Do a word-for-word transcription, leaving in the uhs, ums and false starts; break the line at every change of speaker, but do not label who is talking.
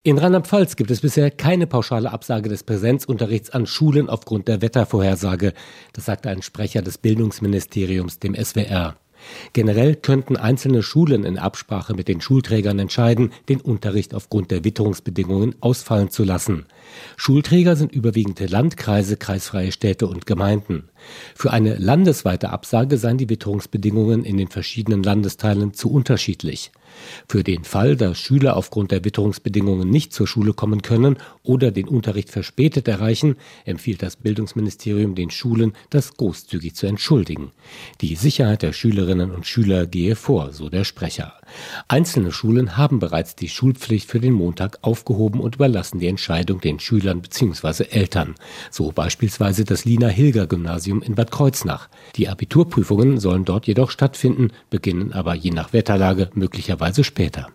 In Rheinland-Pfalz gibt es bisher keine pauschale Absage des Präsenzunterrichts an Schulen aufgrund der Wettervorhersage. Das sagte ein Sprecher des Bildungsministeriums dem S W R. Generell könnten einzelne Schulen in Absprache mit den Schulträgern entscheiden, den Unterricht aufgrund der Witterungsbedingungen ausfallen zu lassen. Schulträger sind überwiegend Landkreise, kreisfreie Städte und Gemeinden. Für eine landesweite Absage seien die Witterungsbedingungen in den verschiedenen Landesteilen zu unterschiedlich. Für den Fall, dass Schüler aufgrund der Witterungsbedingungen nicht zur Schule kommen können oder den Unterricht verspätet erreichen, empfiehlt das Bildungsministerium den Schulen, das großzügig zu entschuldigen. Die Sicherheit der Schülerinnen und Schüler gehe vor, so der Sprecher. Einzelne Schulen haben bereits die Schulpflicht für den Montag aufgehoben und überlassen die Entscheidung den Schülern bzw. Eltern. So beispielsweise das Lina-Hilger-Gymnasium in Bad Kreuznach. Die Abiturprüfungen sollen dort jedoch stattfinden, beginnen aber je nach Wetterlage möglicherweise später.